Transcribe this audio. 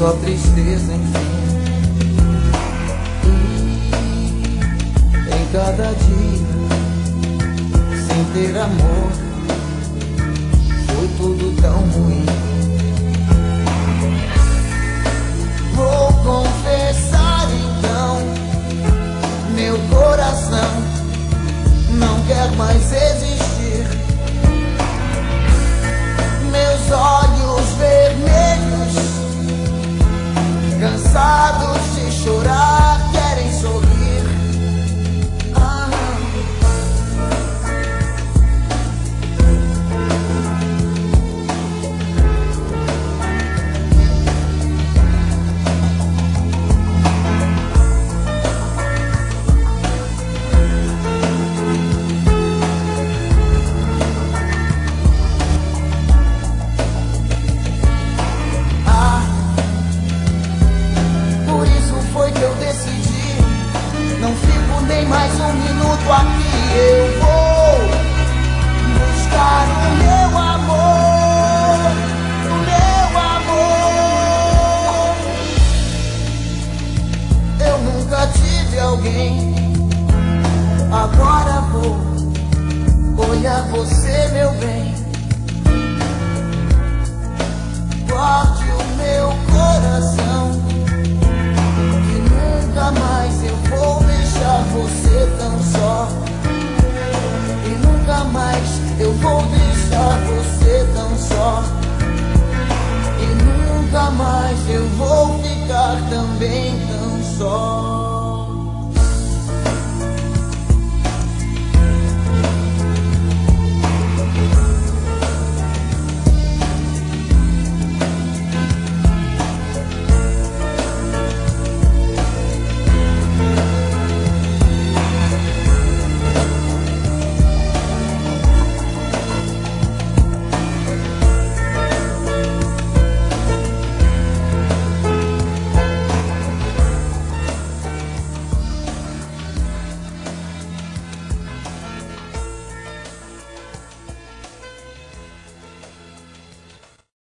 só tristeza, enfim. E em cada dia, sem ter amor, foi tudo tão ruim. Vou confessar então, meu coração não quer mais existir. Meus olhos vermelhos, cansados de chorar, querem sorrir. Não fico nem mais um minuto aqui. Eu vou buscar o meu amor, o meu amor. Eu nunca tive alguém, agora vou olhar você, meu bem. Guarde o meu coração, que nunca mais eu vou deixar você tão só. E nunca mais eu vou deixar você tão só. E nunca mais eu vou ficar também tão só.